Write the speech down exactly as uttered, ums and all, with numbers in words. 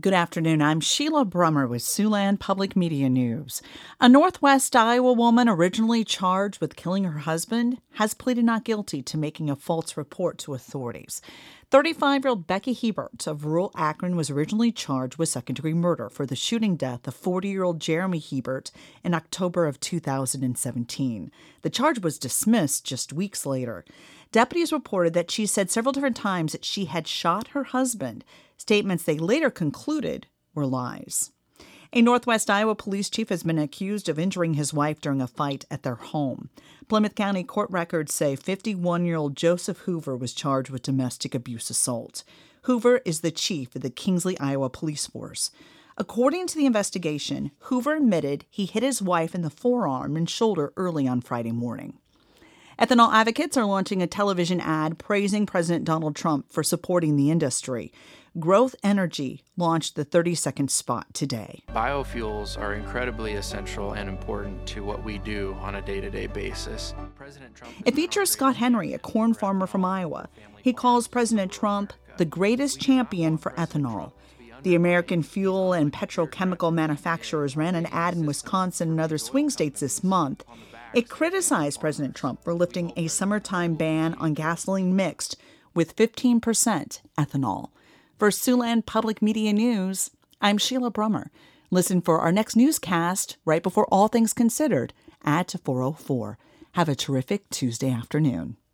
Good afternoon. I'm Sheila Brummer with Siouxland Public Media News. A Northwest Iowa woman originally charged with killing her husband has pleaded not guilty to making a false report to authorities. thirty-five-year-old Becky Hebert of rural Akron was originally charged with second-degree murder for the shooting death of forty-year-old Jeremy Hebert in October of two thousand seventeen. The charge was dismissed just weeks later. Deputies reported that she said several different times that she had shot her husband, statements they later concluded were lies. A Northwest Iowa police chief has been accused of injuring his wife during a fight at their home. Plymouth County court records say fifty-one-year-old Joseph Hoover was charged with domestic abuse assault. Hoover is the chief of the Kingsley, Iowa police force. According to the investigation, Hoover admitted he hit his wife in the forearm and shoulder early on Friday morning. Ethanol advocates are launching a television ad praising President Donald Trump for supporting the industry. Growth Energy launched the thirty-second spot today. Biofuels are incredibly essential and important to what we do on a day-to-day basis. President Trump It features Scott Henry, a corn farmer from Iowa. He calls President Trump the greatest champion for ethanol. The American fuel and petrochemical manufacturers ran an ad in Wisconsin and other swing states this month. It criticized President Trump for lifting a summertime ban on gasoline mixed with fifteen percent ethanol. For Siouxland Public Media News, I'm Sheila Brummer. Listen for our next newscast right before All Things Considered at four oh four. Have a terrific Tuesday afternoon.